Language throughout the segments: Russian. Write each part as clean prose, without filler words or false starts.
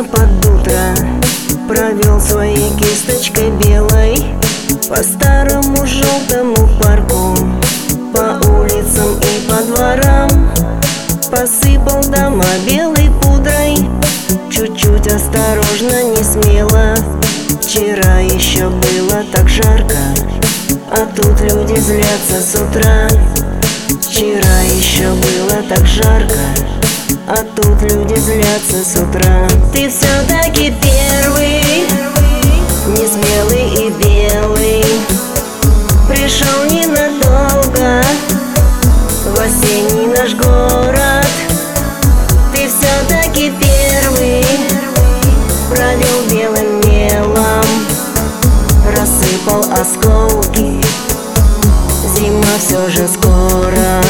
Снежинка под утро провел своей кисточкой белой по старому желтому парку, по улицам и по дворам. Посыпал дома белой пудрой, чуть-чуть осторожно, не смело. Вчера еще было так жарко, а тут люди злятся с утра. Вчера еще было так жарко, а тут люди злятся с утра. Ты все-таки первый, несмелый и белый, пришел ненадолго в осенний наш город. Ты все-таки первый, провел белым мелом, рассыпал осколки. Зима все же скоро.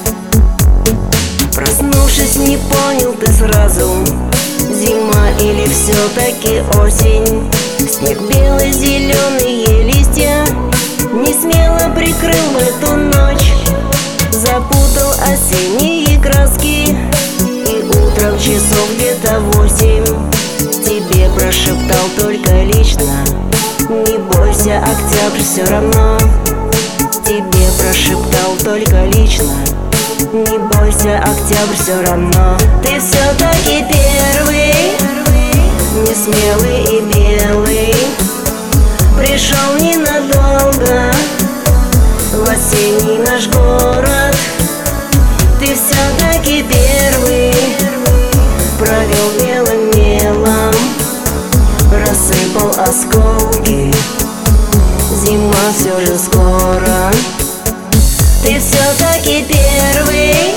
Проснувшись, не понял ты сразу, зима или все-таки осень. Снег белый, зеленые листья не смело прикрыл в эту ночь, запутал осенние краски. И утром часов где-то 8 тебе прошептал только лично: не бойся, октябрь все равно. Тебе прошептал только лично: не бойся, октябрь все равно. Ты все-таки первый, несмелый и белый, пришел ненадолго в осенний наш город. Ты все-таки первый, провел белым мелом, рассыпал осколки. Зима все же скоро. Ты все-таки первый,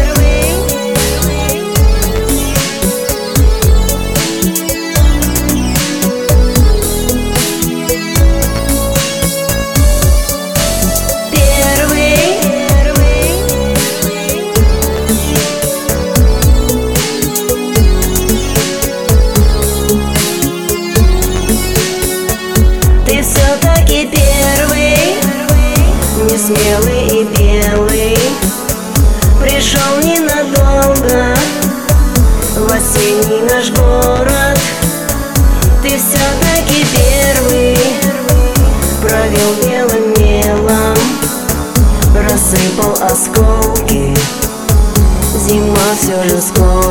ты все-таки первый, несмелый и белый, пришел ненадолго в осенний наш город. Ты все-таки первый, провел белым мелом, рассыпал осколки. Зима все же скоро.